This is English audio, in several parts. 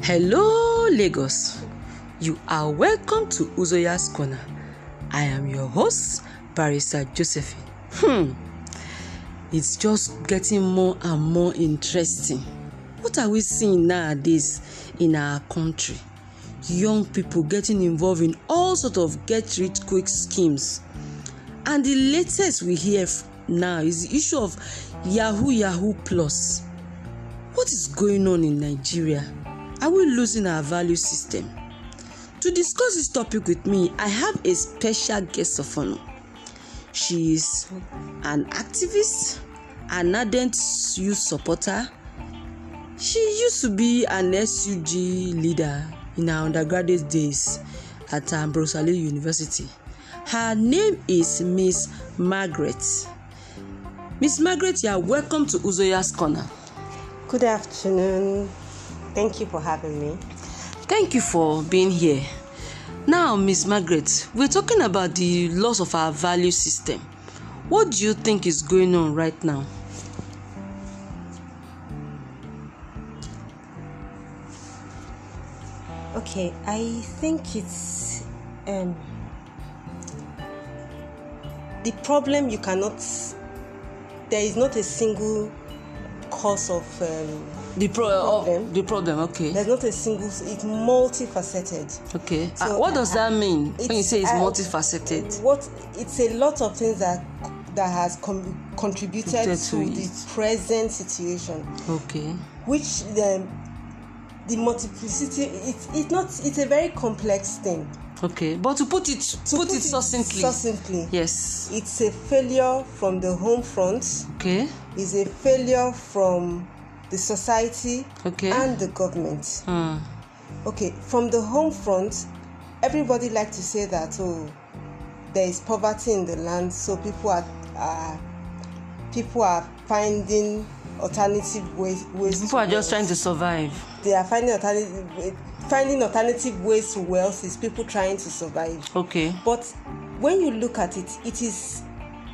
Hello, Lagos. You are welcome to Uzoya's Corner. I am your host, Barrister Josephine. It's just getting more and more interesting. What are we seeing nowadays in our country? Young people getting involved in all sorts of get-rich-quick schemes. And the latest we hear now is the issue of Yahoo Plus. What is going on in Nigeria? Are we losing our value system? To discuss this topic with me, I have a special guest of honor. She is an activist, an ardent youth supporter. She used to be an SUG leader in her undergraduate days at Ambrose Ali University. Her name is Miss Margaret. Miss Margaret, you are welcome to Uzoya's Corner. Good afternoon. Thank you for having me. Thank you for being here. Now, Miss Margaret, we're talking about the loss of our value system. What do you think is going on right now? Okay, I think it's the problem there is not a single cause of The problem, okay. There's not a single, it's multifaceted. Okay. So, what does that mean when you say it's multifaceted? It's a lot of things that has contributed to the present situation. Okay. Which the multiplicity, it's a very complex thing. Okay, but to put it succinctly, yes, it's a failure from the home front. Okay, it's a failure from the society, okay, and the government. Okay, from the home front, everybody like to say that there is poverty in the land, so people are finding alternative ways. People are just trying to survive. They are finding alternative ways to wealth. Is people trying to survive. Okay. But when you look at it, it is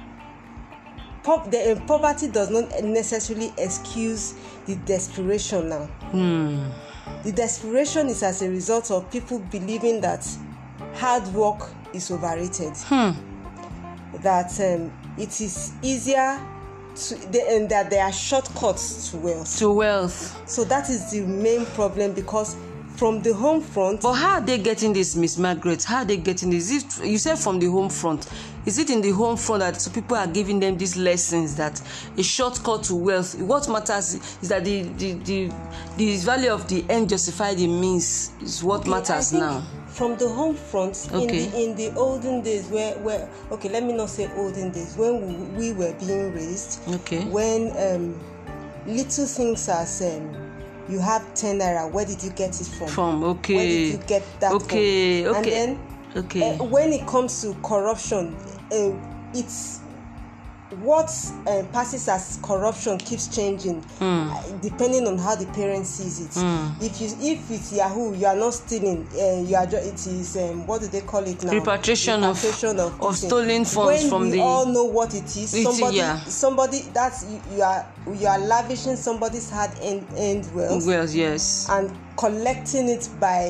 poverty does not necessarily excuse the desperation now. The desperation is as a result of people believing that hard work is overrated. That it is easier and that there are shortcuts to wealth. So that is the main problem, because from the home front. But how are they getting this, Miss Margaret? How are they getting this? You said from the home front. Is it in the home front that so people are giving them these lessons that a shortcut to wealth? What matters is that the value of the end justify the means is what matters now. From the home front, in the olden days, where let me not say olden days, when we were being raised, when little things as you have 10 naira, where did you get it from? Where did you get that from? And then when it comes to corruption, it's what passes as corruption keeps changing depending on how the parent sees it. If it's Yahoo, you are not stealing. It is what do they call it now? Repatriation of stolen funds from the. We all know what it is. Somebody that's you are lavishing somebody's hard-earned wealth. Well, yes. And collecting it by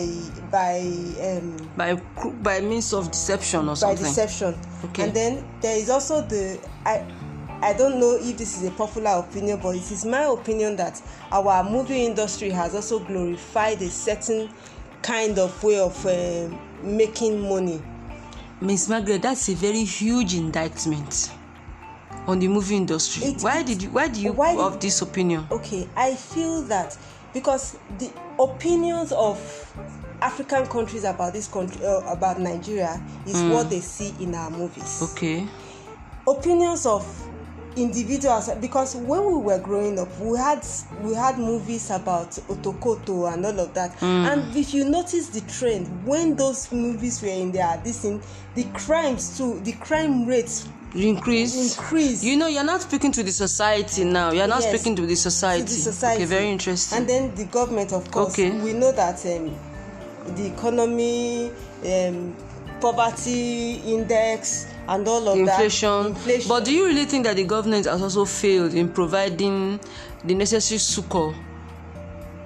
means of deception or something. By deception. Okay. And then there is also I don't know if this is a popular opinion, but it is my opinion that our movie industry has also glorified a certain kind of way of making money. Miss Margaret, that's a very huge indictment on the movie industry. Why do you have this opinion? Okay, I feel that because the opinions of African countries about this country, about Nigeria, is what they see in our movies. Okay. Opinions of individuals, because when we were growing up, we had movies about Otokoto and all of that. And if you notice the trend, when those movies were in there, the crime rates increase. You know, you're not speaking to the society now. You're not speaking to the society. Okay, very interesting. And then the government, of course. Okay. We know that the economy, poverty index, and all of inflation. But do you really think that the government has also failed in providing the necessary succor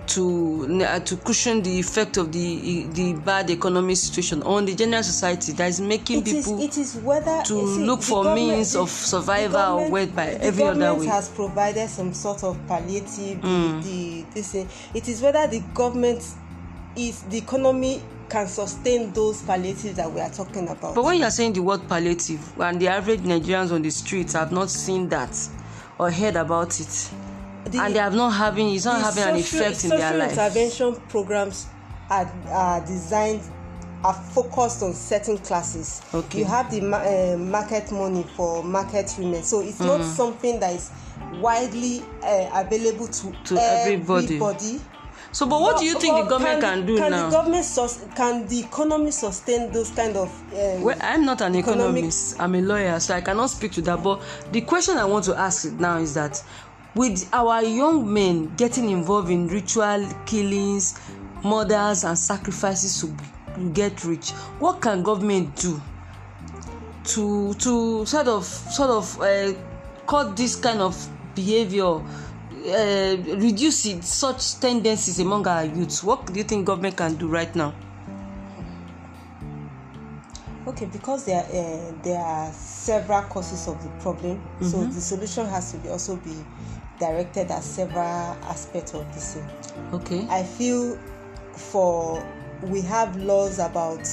to cushion the effect of the bad economic situation on the general society that is making people look for means of survival or wealth by every other way. The government has provided some sort of palliative. It is whether the government the economy can sustain those palliatives that we are talking about. But when you are saying the word palliative, and the average Nigerians on the streets have not seen that or heard about it, and they have not having an effect in their life. Social intervention programs are designed, are focused on certain classes. Okay. You have the market money for market women, so it's not something that is widely available to everybody. So, but what do you think the government can do now? Can the economy sustain those kind of? Well, I'm not an economist. I'm a lawyer, so I cannot speak to that. But the question I want to ask now is that, with our young men getting involved in ritual killings, murders, and sacrifices to get rich, what can government do to sort of cut this kind of behavior? Reduce such tendencies among our youths? What do you think government can do right now? Okay, because there are several causes of the problem, so the solution has to also be directed at several aspects of this thing. Okay. I feel we have laws about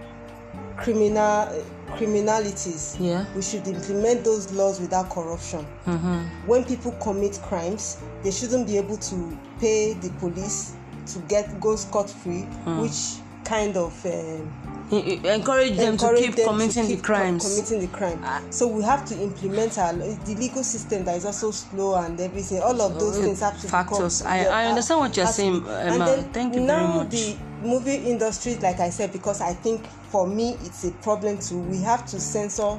criminalities. Yeah. We should implement those laws without corruption. When people commit crimes, they shouldn't be able to pay the police to go scot-free, which kind of encourage them to keep committing the crimes. So we have to implement the legal system that is also slow and everything. All of those things have to factors. I understand what you're saying, Emma. Thank you very much. Now the movie industry, like I said, because I think for me it's a problem too. We have to censor.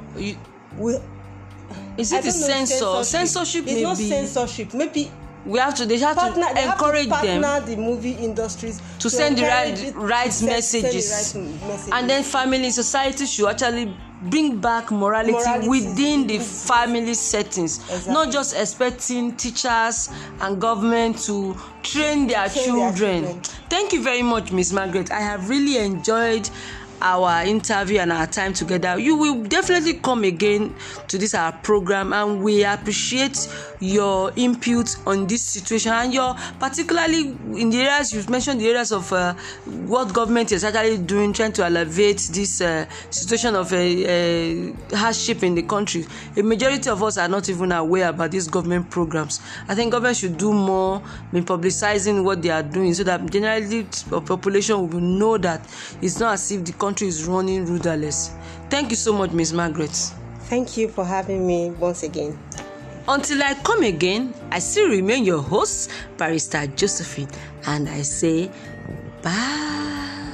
Is it a censor? Censorship? It's not censorship. Maybe they have to encourage them, the movie industries to send the right messages. And then family, society should actually bring back morality within the family settings. Exactly. Not just expecting teachers and government to train their children. Thank you very much, Miss Margaret. I have really enjoyed our interview and our time together. You will definitely come again to our program, and we appreciate your input on this situation, and your particularly in the areas you've mentioned, the areas of what government is actually doing, trying to alleviate this situation of hardship in the country. A majority of us are not even aware about these government programs. I think government should do more in publicizing what they are doing, so that generally the population will know that it's not as if the country is running rudderless. Thank you so much, Ms. Margaret. Thank you for having me once again. Until I come again, I still remain your host, Barrister Josephine, and I say bye.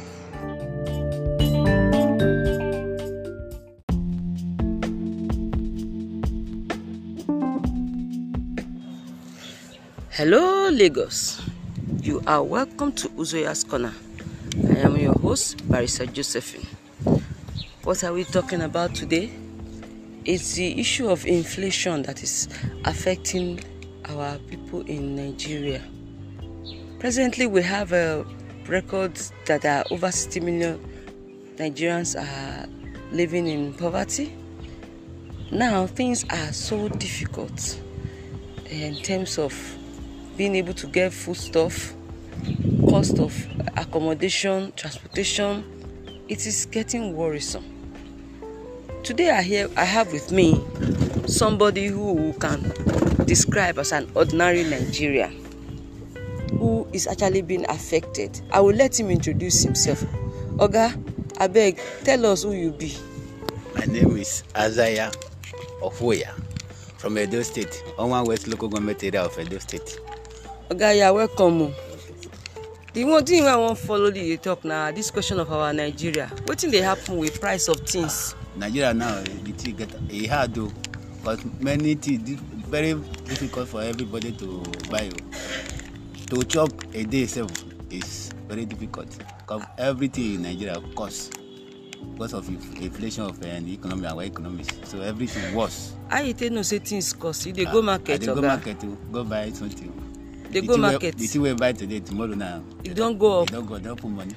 Hello, Lagos. You are welcome to Uzoya's Corner. I am your host, Barrister Josephine. What are we talking about today? It's the issue of inflation that is affecting our people in Nigeria. Presently, we have records that are over 60 million Nigerians are living in poverty. Now, things are so difficult in terms of being able to get foodstuff, cost of accommodation, transportation. It is getting worrisome. Today I have with me somebody who can describe as an ordinary Nigerian who is actually being affected. I will let him introduce himself. Oga, abeg, tell us who you be. My name is Azaya Ofoya from Edo State, Oman West Local Government Area of Edo State. Oga, you are welcome. The one thing I want to follow the talk now, this question of our Nigeria. What thing they happen with price of things? Nigeria now, the thing get hard though, because many things very difficult for everybody to buy. To chop a day itself is very difficult because everything in Nigeria costs because of inflation of the economy, our economies. So everything worse. I no say things cost. You they go market. They go market to go buy something. They go market. The thing we buy today, tomorrow now. It don't go up. They don't put money.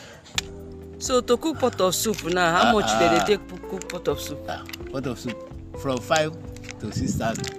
So to cook pot of soup now, how much did they take cook pot of soup? Pot of soup from 5 to 6,000.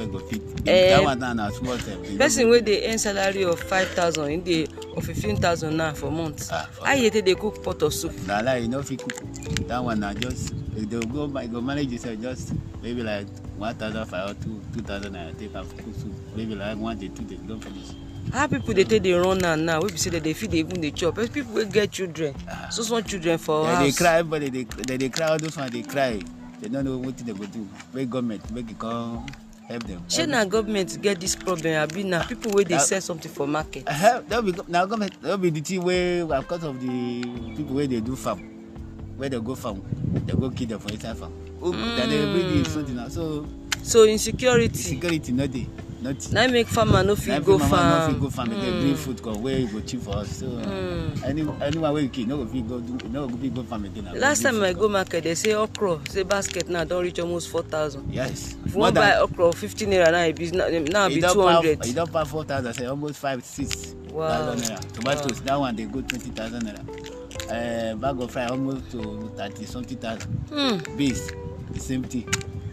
That one now small time. Person where they earn salary of 5,000 in the or 15,000 now for months. I hate they cook pot of soup. Nah, like you know, if you cook that one now, just they go manage yourself. Just maybe like 1,500 or 2,000 naira take out cook soup. Maybe like 1 day, 2 days, don't finish. How people they take the run now? We say that they feed even the chop. People will get children, so small children for house. They cry, but they cry. All those ones they cry. They don't know what they go do. Make government make it come help them. Should now government get this problem? I be now people where they sell something for market. Now government that'll be the thing where because of the people where they do farm, where they go farm, they go kill them for inside farm. That they bring something now. So insecurity. Security not there. Now make farmer no fit go farm. No fit go farm. They bring food come where you go cheap for us. So anyone where you keep, no go fit go farm again. Last time I go market, they say okra, say basket now don't reach almost 4,000. Yes. If you want buy okra 15 naira now it be 200. You don't buy 4,000, say almost 5-6. Wow. Tomatoes that one they go 20,000 naira. Bag of fry almost to 30 something thousand. Beans the same thing.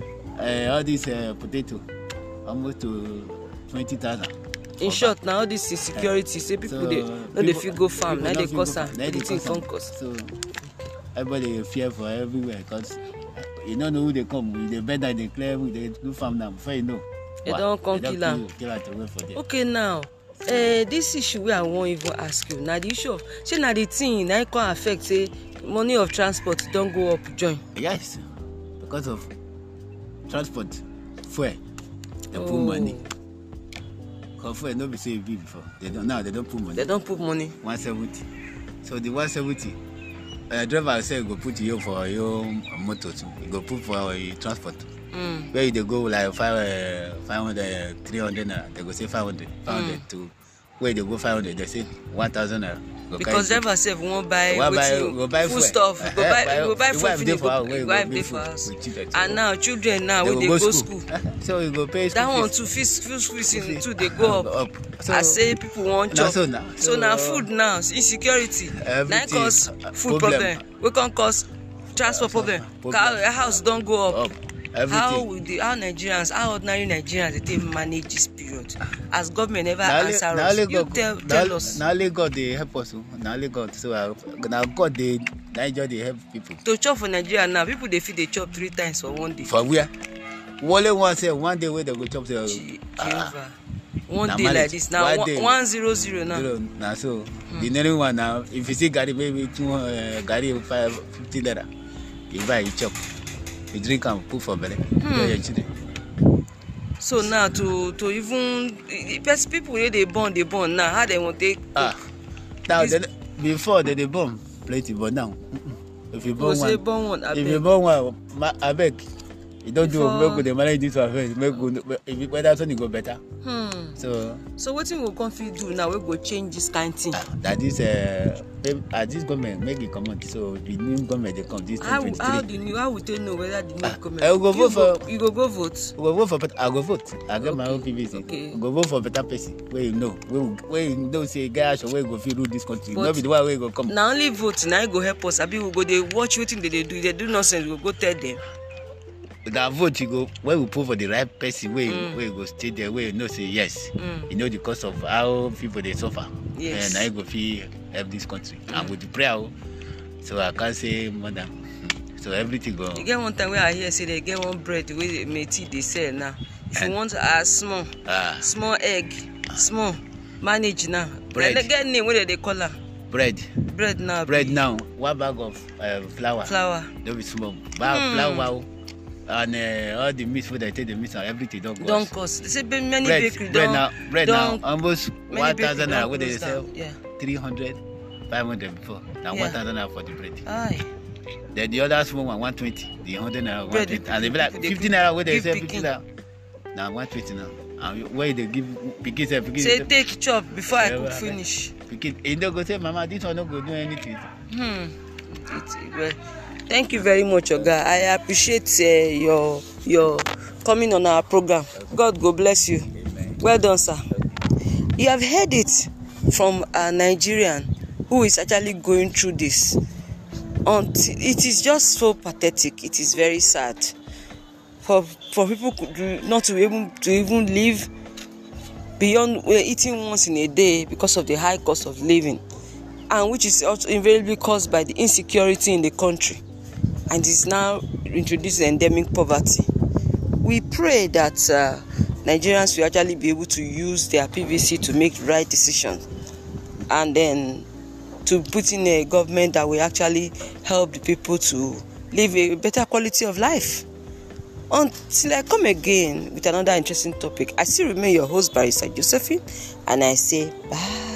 All these potato. Almost to 20,000. In short, now all this insecurity, say people they feel go farm, now they cost them, anything can cost. So everybody fear for everywhere because you don't know who they come. They better they claim they do farm now before you know. They don't come kill them. Okay now, this issue where I won't even ask you. Now the issue of say now the thing now it can affect say money of transport don't go up join. Yes, because of transport, fuel. They put money. Because no be say it before. They don't put money. They don't put money. 170. So the 170, driver say go put you for your motor too. You go put for your transport. Where they go like 500, 300 naira. They go say 500 to where they go 500. They say 1,000 naira. Because driver say won't buy food stuff. Go buy food. Go for house. And now children now when they go school. So you go pay that one too fees in too they go up. So, I say people want job. So now food now insecurity. Now cause food problem. We can cause transport problem. House don't go up. How Nigerians, how ordinary Nigerians they manage this period? As government never answer us. You tell us. Now God they help us. Now God. So now God they Nigeria they help people. To chop for Nigeria now, people they feed they chop 3 times for one day. For where? Only one day where they go chop. One day like this now. 100 now. Now so the next one now. If you see Gary maybe 2 Gary 50 naira, you buy you chop. You drink and put for belly. So now to even people where they born now, how they want take? Now before they born plenty, but now if you born one, I beg. You don't do make they manage this affairs. If whether something go better. So what thing we come fit do now? We go change this kind thing. That is this government make it come out. So the new government they come this 2023. How would they know whether the new government? I will go vote for. You go vote. We go vote for. I go vote. I get my own PVC. Okay. We go vote for better person. Where you know, where you know say guys where go fit rule this country. Not be the one where go come. Now only vote. Now go help us. Abi we go they watch wetin they do. They do nonsense. We go tell them. That vote you go where we put for the right person where you go stay there where you know say yes. You know the cost of how people they suffer. Yes. And I go feel help this country. And with the prayer, so I can't say more than so everything go. You get one time where I hear say they get one bread where they sell now. If you want to add small egg, small manage now. Bread. They get name where they call her. Bread now. One bag of flour. Don't be small. Bag flour. And all the meat food I take the meat and everything don't cost. They say many bakeries bread now almost 1,000 naira where they sell 300, 500 before. Now 1,000 naira for the bread. Aye. Then the other small one 120, the 100 naira 120, and they be like 50 naira where they sell 50 naira. Now 120 now. And where they give pikin say take chop before I cook finish. Pikin, you don't go say mama this one not go do anything. Thank you very much, Oga. I appreciate your coming on our program. God go bless you. Amen. Well done, sir. You have heard it from a Nigerian who is actually going through this. It is just so pathetic. It is very sad for people not to be able to even live beyond eating once in a day because of the high cost of living, and which is also invariably caused by the insecurity in the country, and is now introducing endemic poverty. We pray that Nigerians will actually be able to use their PVC to make right decisions, and then to put in a government that will actually help the people to live a better quality of life. Until I come again with another interesting topic, I still remain your host, Barrister Josephine, and I say bye.